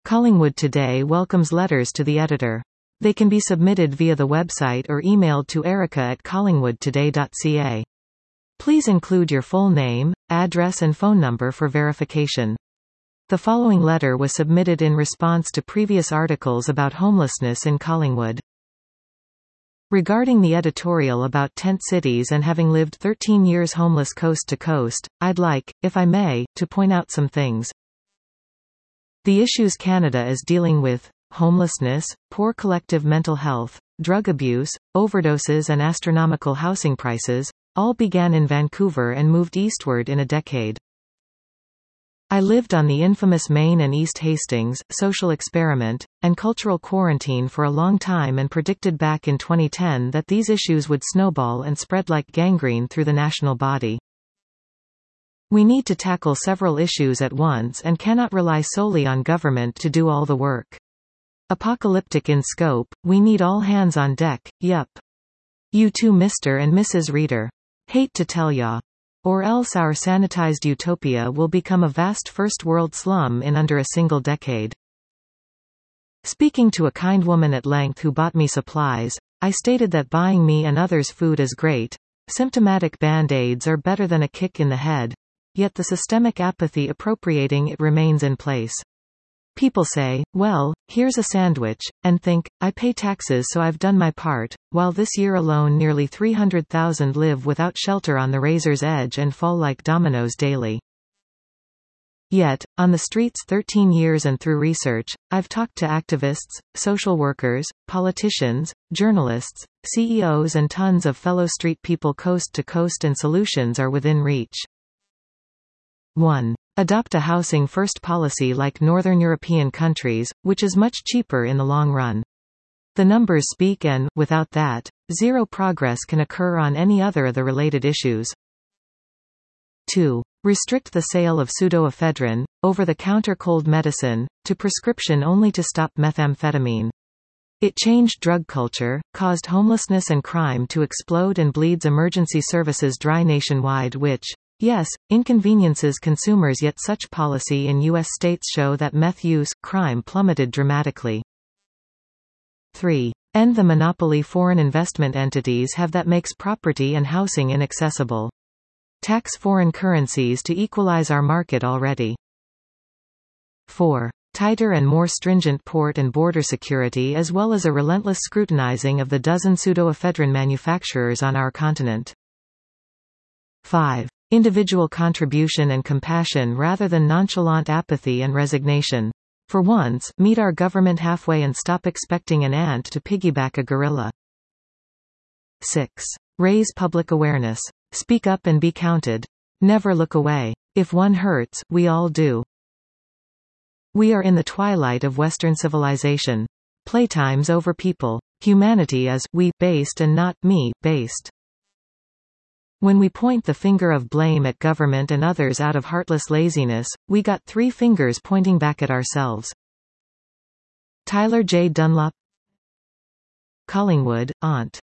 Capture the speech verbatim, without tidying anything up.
Collingwood Today welcomes letters to the editor. They can be submitted via the website or emailed to erica at collingwood today dot c a. Please include your full name, address and phone number for verification. The following letter was submitted in response to previous articles about homelessness in Collingwood. Regarding the editorial about tent cities and having lived thirteen years homeless coast to coast, I'd like, if I may, to point out some things. The issues Canada is dealing with, homelessness, poor collective mental health, drug abuse, overdoses and astronomical housing prices, all began in Vancouver and moved eastward in a decade. I lived on the infamous Main and East Hastings, social experiment, and cultural quarantine for a long time and predicted back in twenty ten that these issues would snowball and spread like gangrene through the national body. We need to tackle several issues at once and cannot rely solely on government to do all the work. Apocalyptic in scope, we need all hands on deck, yup. You too, Mister and Missus Reader. Hate to tell ya. Or else our sanitized utopia will become a vast first world slum in under a single decade. Speaking to a kind woman at length who bought me supplies, I stated that buying me and others food is great. Symptomatic band-aids are better than a kick in the head. Yet the systemic apathy appropriating it remains in place. People say, well, here's a sandwich, and think, I pay taxes so I've done my part, while this year alone nearly three hundred thousand live without shelter on the razor's edge and fall like dominoes daily. Yet, on the streets thirteen years and through research, I've talked to activists, social workers, politicians, journalists, C E Os and tons of fellow street people coast to coast, and solutions are within reach. one. Adopt a housing-first policy like Northern European countries, which is much cheaper in the long run. The numbers speak and, without that, zero progress can occur on any other of the related issues. two. Restrict the sale of pseudoephedrine, over-the-counter cold medicine, to prescription only to stop methamphetamine. It changed drug culture, caused homelessness and crime to explode and bleeds emergency services dry nationwide, which, yes, inconveniences consumers, yet such policy in U S states show that meth use, crime plummeted dramatically. three. End the monopoly foreign investment entities have that makes property and housing inaccessible. Tax foreign currencies to equalize our market already. four. Tighter and more stringent port and border security as well as a relentless scrutinizing of the dozen pseudoephedrine manufacturers on our continent. five. Individual contribution and compassion rather than nonchalant apathy and resignation. For once, meet our government halfway and stop expecting an ant to piggyback a gorilla. six. Raise public awareness. Speak up and be counted. Never look away. If one hurts, we all do. We are in the twilight of Western civilization. Playtime's over people. Humanity is we-based and not me-based. When we point the finger of blame at government and others out of heartless laziness, we got three fingers pointing back at ourselves. Tyler J. Dunlop, Collingwood, Aunt.